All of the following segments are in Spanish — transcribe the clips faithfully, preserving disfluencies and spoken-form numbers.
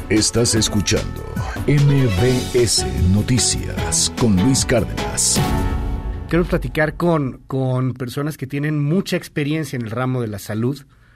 Estás escuchando M B S Noticias con Luis Cárdenas. Quiero platicar con, con personas que tienen mucha experiencia en el ramo de la salud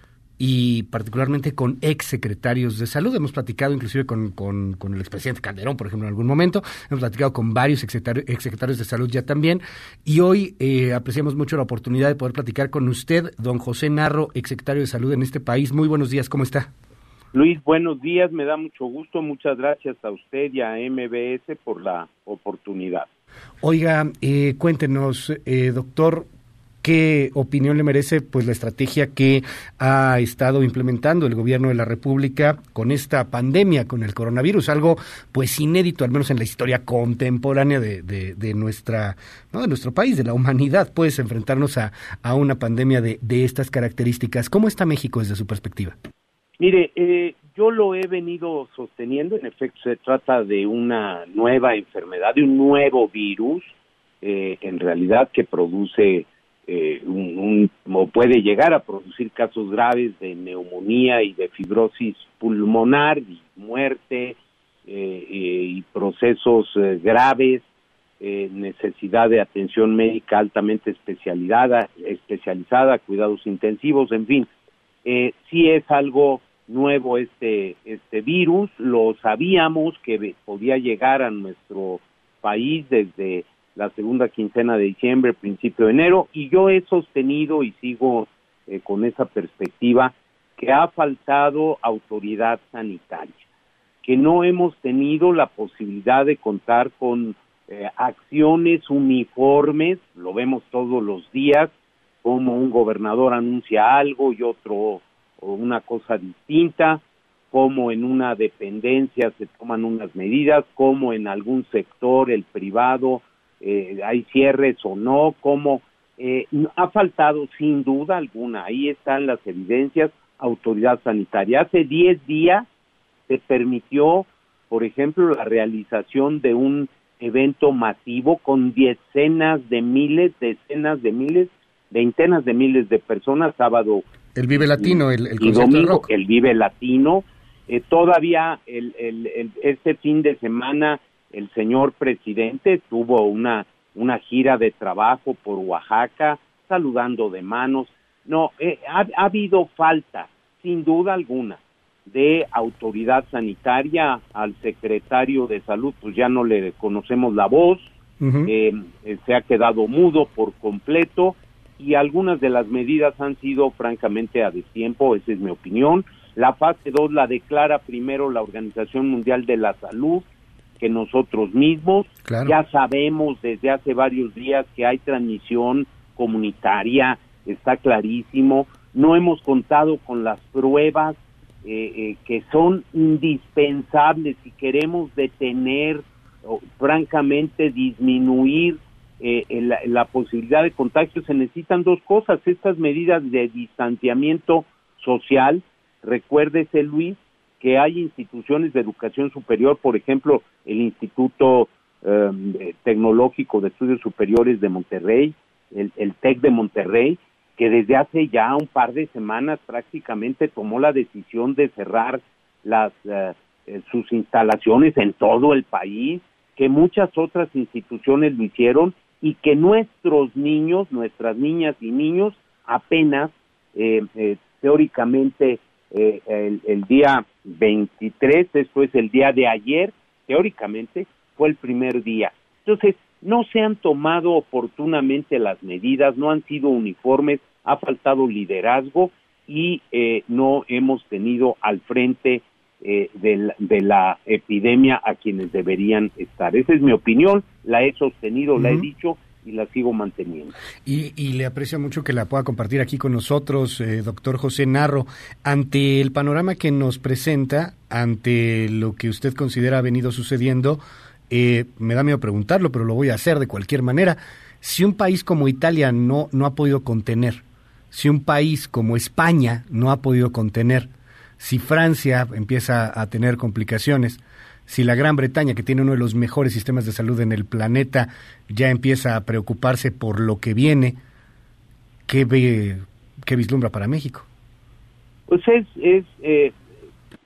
y particularmente con exsecretarios de salud. Hemos platicado inclusive con, con, con el expresidente Calderón, por ejemplo, en algún momento. Hemos platicado con varios exsecretarios, exsecretarios de salud ya también. Y hoy eh, apreciamos mucho la oportunidad de poder platicar con usted, don José Narro, exsecretario de salud en este país. Muy buenos días, ¿cómo está? Luis, buenos días, me da mucho gusto. Muchas gracias a usted y a M B S por la oportunidad. Oiga, eh, cuéntenos, eh, doctor, ¿qué opinión le merece pues la estrategia que ha estado implementando el gobierno de la República con esta pandemia, con el coronavirus? Algo pues inédito, al menos en la historia contemporánea de, de, de nuestra, no, de nuestro país, de la humanidad, pues enfrentarnos a, a una pandemia de, de estas características. ¿Cómo está México desde su perspectiva? Mire, eh, yo lo he venido sosteniendo. En efecto, se trata de una nueva enfermedad, de un nuevo virus, eh, en realidad que produce Eh, un, un, o puede llegar a producir casos graves de neumonía y de fibrosis pulmonar y muerte eh, eh, y procesos eh, graves, eh, necesidad de atención médica altamente especializada, especializada, cuidados intensivos, en fin. Eh, sí es algo nuevo este, este virus, lo sabíamos que podía llegar a nuestro país desde la segunda quincena de diciembre, principio de enero, y yo he sostenido y sigo eh, con esa perspectiva que ha faltado autoridad sanitaria, que no hemos tenido la posibilidad de contar con eh, acciones uniformes. Lo vemos todos los días, como un gobernador anuncia algo y otro una cosa distinta, como en una dependencia se toman unas medidas, como en algún sector, el privado, Eh, hay cierres o no, como eh, ha faltado sin duda alguna, ahí están las evidencias, autoridad sanitaria. Hace diez días se permitió, por ejemplo, la realización de un evento masivo con decenas de miles, decenas de miles, veintenas de miles de personas, sábado. El Vive Latino, y, el, el y concierto domingo, de rock. el Vive Latino. Eh, todavía el, el, el, este fin de semana el señor presidente tuvo una, una gira de trabajo por Oaxaca, saludando de manos. No, eh, ha, ha habido falta, sin duda alguna, de autoridad sanitaria. Al secretario de salud, pues ya no le conocemos la voz, uh-huh. eh, eh, se ha quedado mudo por completo, y algunas de las medidas han sido francamente a destiempo, esa es mi opinión. La fase dos la declara primero la Organización Mundial de la Salud que nosotros mismos. Claro. Ya sabemos desde hace varios días que hay transmisión comunitaria, está clarísimo. No hemos contado con las pruebas eh, eh, que son indispensables si queremos detener o francamente disminuir eh, la, la posibilidad de contagio. Se necesitan dos cosas: estas medidas de distanciamiento social. Recuérdese, Luis, que hay instituciones de educación superior, por ejemplo, el Instituto eh, Tecnológico de Estudios Superiores de Monterrey, el, el TEC de Monterrey, que desde hace ya un par de semanas prácticamente tomó la decisión de cerrar las eh, sus instalaciones en todo el país, que muchas otras instituciones lo hicieron, y que nuestros niños, nuestras niñas y niños apenas eh, eh, teóricamente Eh, el, el día veintitrés, esto es el día de ayer, teóricamente fue el primer día. Entonces, no se han tomado oportunamente las medidas, no han sido uniformes, ha faltado liderazgo y eh, no hemos tenido al frente eh, de, la, de la epidemia a quienes deberían estar. Esa es mi opinión, la he sostenido, uh-huh. la he dicho y la sigo manteniendo. Y, y le aprecio mucho que la pueda compartir aquí con nosotros, eh, doctor José Narro. Ante el panorama que nos presenta, ante lo que usted considera ha venido sucediendo, eh, me da miedo preguntarlo, pero lo voy a hacer de cualquier manera. Si un país como Italia no, no ha podido contener, si un país como España no ha podido contener, si Francia empieza a tener complicaciones, si la Gran Bretaña, que tiene uno de los mejores sistemas de salud en el planeta, ya empieza a preocuparse por lo que viene, ¿qué ve, qué vislumbra para México? Pues es, es eh,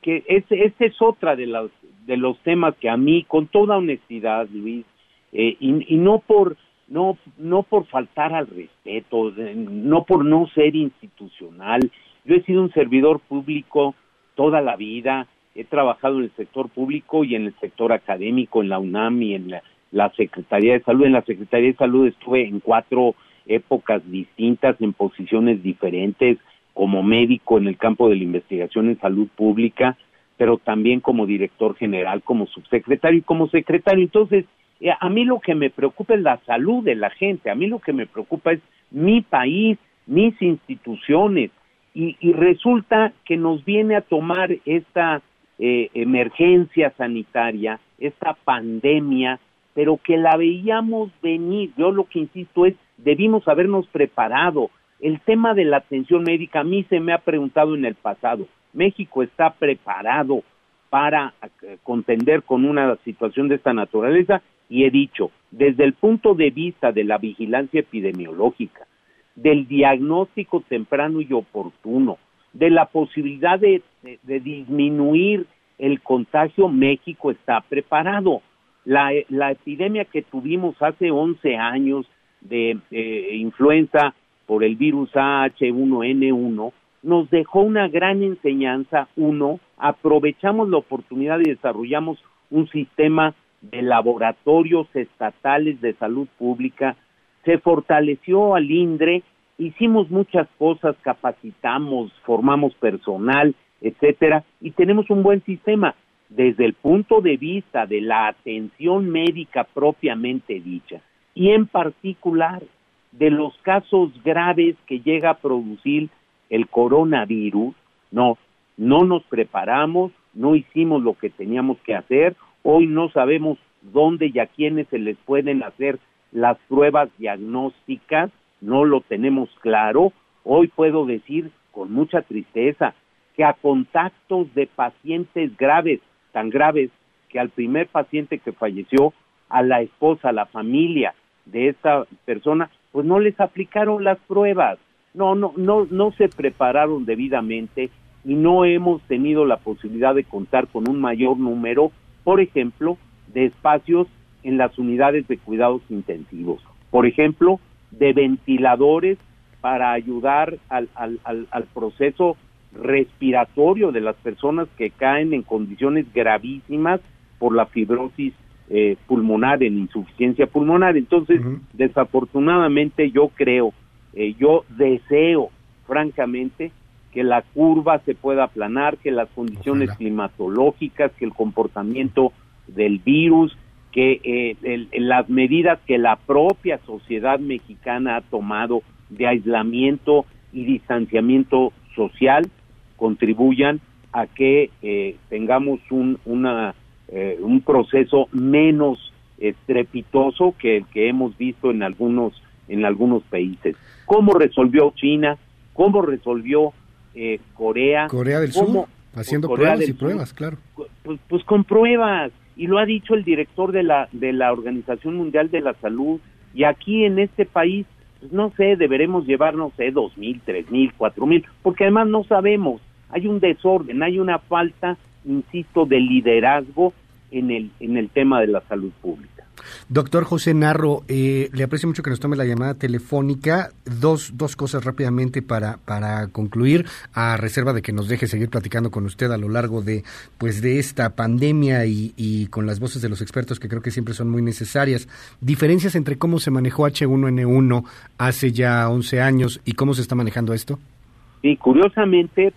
que este, este es otra de los, de los temas que a mí, con toda honestidad, Luis, eh, y, y no por no no por faltar al respeto, no por no ser institucional. Yo he sido un servidor público toda la vida, he trabajado en el sector público y en el sector académico, en la UNAM y en la, la Secretaría de Salud. En la Secretaría de Salud estuve en cuatro épocas distintas, en posiciones diferentes, como médico en el campo de la investigación en salud pública, pero también como director general, como subsecretario y como secretario. Entonces, eh, a mí lo que me preocupa es la salud de la gente, a mí lo que me preocupa es mi país, mis instituciones, y, y resulta que nos viene a tomar esta eh, emergencia sanitaria, esta pandemia, pero que la veíamos venir. Yo lo que insisto es, debimos habernos preparado. El tema de la atención médica, a mí se me ha preguntado en el pasado, ¿México está preparado para contender con una situación de esta naturaleza? Y he dicho, desde el punto de vista de la vigilancia epidemiológica, del diagnóstico temprano y oportuno, de la posibilidad de, de, de disminuir el contagio, México está preparado. La, la epidemia que tuvimos hace once años de eh, influenza por el virus A H uno N uno, nos dejó una gran enseñanza. Uno, aprovechamos la oportunidad y desarrollamos un sistema de laboratorios estatales de salud pública, se fortaleció al INDRE, hicimos muchas cosas, capacitamos, formamos personal, etcétera, y tenemos un buen sistema. Desde el punto de vista de la atención médica propiamente dicha, y en particular de los casos graves que llega a producir el coronavirus, no, no nos preparamos, no hicimos lo que teníamos que hacer, hoy no sabemos dónde y a quiénes se les pueden hacer las pruebas diagnósticas, no lo tenemos claro. Hoy puedo decir con mucha tristeza que a contactos de pacientes graves, tan graves que al primer paciente que falleció, a la esposa, a la familia de esta persona, pues no les aplicaron las pruebas, no, no, no, no se prepararon debidamente y no hemos tenido la posibilidad de contar con un mayor número, por ejemplo, de espacios en las unidades de cuidados intensivos, por ejemplo, de ventiladores para ayudar al, al, al, al proceso respiratorio de las personas que caen en condiciones gravísimas por la fibrosis eh, pulmonar, en insuficiencia pulmonar. Entonces, uh-huh. desafortunadamente yo creo, eh, yo deseo francamente que la curva se pueda aplanar, que las condiciones Ojalá. climatológicas, que el comportamiento del virus, que eh, el, las medidas que la propia sociedad mexicana ha tomado de aislamiento y distanciamiento social contribuyan a que eh, tengamos un una eh, un proceso menos estrepitoso que el que hemos visto en algunos en algunos países. ¿Cómo resolvió China? ¿Cómo resolvió eh, Corea? Corea del Sur, haciendo Corea pruebas y Sur? pruebas, claro. Pues, pues con pruebas, y lo ha dicho el director de la de la Organización Mundial de la Salud, y aquí en este país, pues no sé, deberemos llevar, no sé, dos mil, tres mil, cuatro mil, porque además no sabemos, hay un desorden, hay una falta, insisto, de liderazgo en el en el tema de la salud pública. Doctor José Narro, eh, le aprecio mucho que nos tome la llamada telefónica. Dos, dos cosas rápidamente para, para concluir, a reserva de que nos deje seguir platicando con usted a lo largo de, pues, de esta pandemia y, y con las voces de los expertos que creo que siempre son muy necesarias. Diferencias entre cómo se manejó H uno N uno hace ya once años y cómo se está manejando esto. Sí, curiosamente,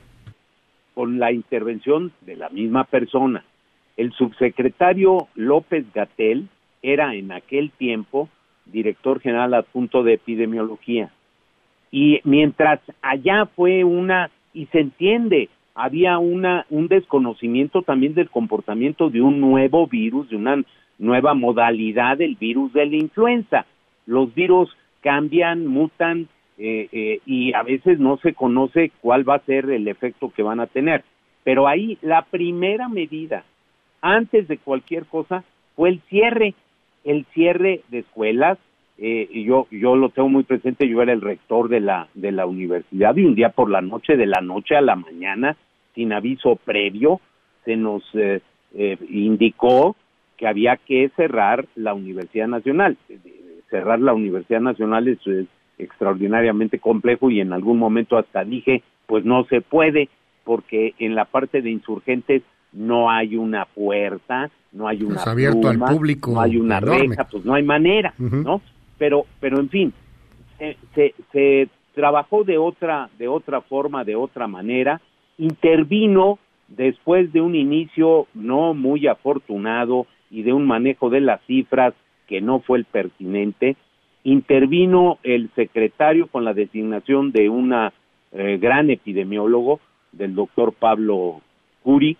con la intervención de la misma persona, el subsecretario López-Gatell era en aquel tiempo director general adjunto de epidemiología, y mientras allá fue una, y se entiende, había una un desconocimiento también del comportamiento de un nuevo virus, de una nueva modalidad del virus de la influenza. Los virus cambian, mutan, eh, eh, y a veces no se conoce cuál va a ser el efecto que van a tener, pero ahí la primera medida, antes de cualquier cosa, fue el cierre, el cierre de escuelas. Eh, yo yo lo tengo muy presente, yo era el rector de la de la universidad, y un día por la noche, de la noche a la mañana, sin aviso previo, se nos eh, eh, indicó que había que cerrar la Universidad Nacional. Cerrar la Universidad Nacional es, es extraordinariamente complejo y en algún momento hasta dije, pues no se puede, porque en la parte de insurgentes no hay una puerta, no hay una es abierto pluma, al público, no hay una enorme. reja, pues no hay manera, uh-huh. ¿no? Pero, pero en fin, se, se, se trabajó de otra, de otra forma, de otra manera, intervino después de un inicio no muy afortunado y de un manejo de las cifras que no fue el pertinente, intervino el secretario con la designación de una eh, gran epidemiólogo, del doctor Pablo Curi,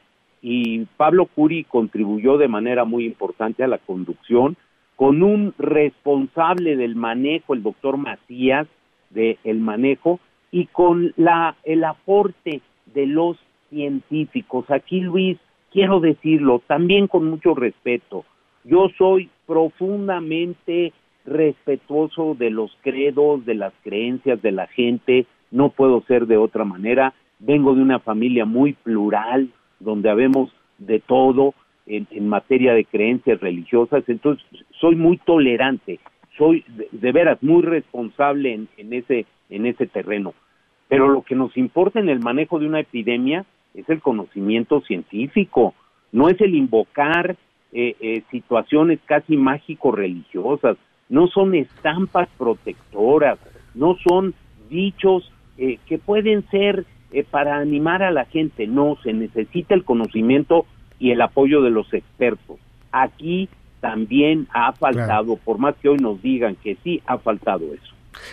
y Pablo Curi contribuyó de manera muy importante a la conducción, con un responsable del manejo, el doctor Macías, del manejo, y con la el aporte de los científicos. Aquí, Luis, quiero decirlo, también con mucho respeto, yo soy profundamente respetuoso de los credos, de las creencias de la gente, no puedo ser de otra manera, vengo de una familia muy plural, donde habemos de todo en, en materia de creencias religiosas, entonces soy muy tolerante, soy de, de veras muy responsable en, en ese en ese terreno, pero lo que nos importa en el manejo de una epidemia es el conocimiento científico, no es el invocar eh, eh, situaciones casi mágico-religiosas, no son estampas protectoras, no son dichos eh, que pueden ser eh, para animar a la gente, no, se necesita el conocimiento y el apoyo de los expertos. Aquí también ha faltado, claro. Por más que hoy nos digan que sí, ha faltado eso.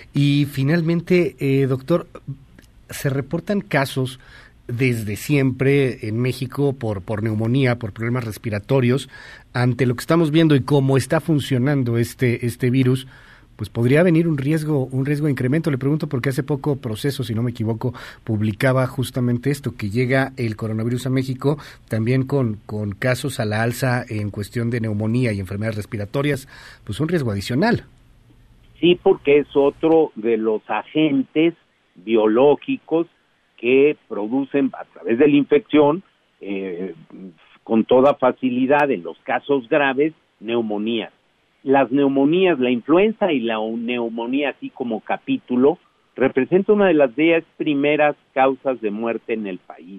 Y finalmente, eh, doctor, se reportan casos desde siempre en México por, por neumonía, por problemas respiratorios. Ante lo que estamos viendo y cómo está funcionando este, este virus, pues podría venir un riesgo, un riesgo de incremento. Le pregunto porque hace poco Proceso, si no me equivoco, publicaba justamente esto, que llega el coronavirus a México también con, con casos a la alza en cuestión de neumonía y enfermedades respiratorias, pues un riesgo adicional. Sí, porque es otro de los agentes biológicos que producen a través de la infección eh, con toda facilidad en los casos graves neumonías. Las neumonías, la influenza y la neumonía así como capítulo representa una de las diez primeras causas de muerte en el país.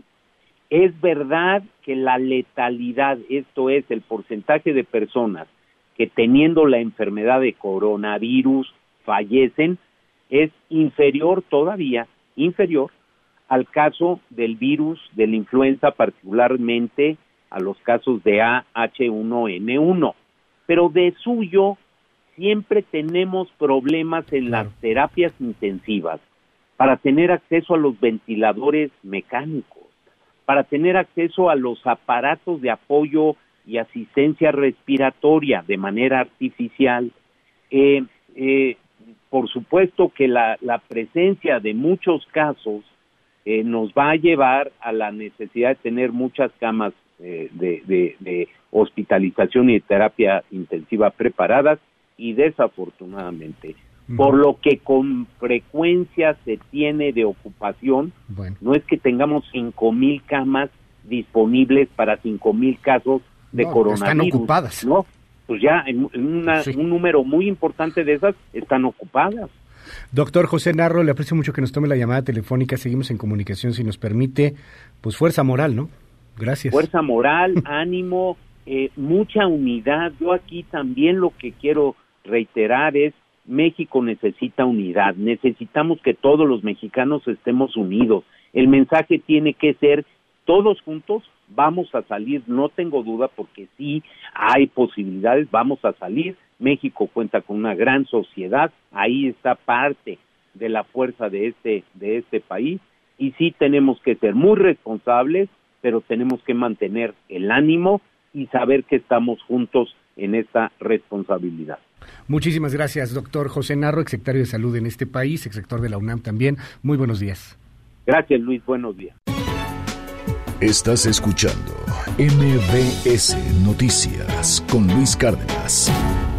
Es verdad que la letalidad, esto es el porcentaje de personas que teniendo la enfermedad de coronavirus fallecen, es inferior todavía, inferior al caso del virus de la influenza, particularmente a los casos de A H uno N uno. Pero de suyo siempre tenemos problemas en las terapias intensivas para tener acceso a los ventiladores mecánicos, para tener acceso a los aparatos de apoyo y asistencia respiratoria de manera artificial. Eh, eh, por supuesto que la, la presencia de muchos casos eh, nos va a llevar a la necesidad de tener muchas camas eh, de, de, de hospitalización y de terapia intensiva preparadas y desafortunadamente, uh-huh. por lo que con frecuencia se tiene de ocupación, bueno. no es que tengamos cinco mil camas disponibles para cinco mil casos de no, coronavirus. Están ocupadas. ¿No? Pues ya en, en una, sí. un número muy importante de esas están ocupadas. Doctor José Narro, le aprecio mucho que nos tome la llamada telefónica, seguimos en comunicación, si nos permite, pues fuerza moral, ¿no? Gracias. Fuerza moral, ánimo, eh, mucha unidad. Yo aquí también lo que quiero reiterar es, México necesita unidad, necesitamos que todos los mexicanos estemos unidos. El mensaje tiene que ser, todos juntos vamos a salir, no tengo duda, porque sí hay posibilidades, vamos a salir. México cuenta con una gran sociedad, ahí está parte de la fuerza de este, de este país, y sí tenemos que ser muy responsables, pero tenemos que mantener el ánimo y saber que estamos juntos en esta responsabilidad. Muchísimas gracias, doctor José Narro, exsecretario de Salud en este país, exrector de la UNAM también. Muy buenos días. Gracias, Luis, buenos días. Estás escuchando M B S Noticias con Luis Cárdenas.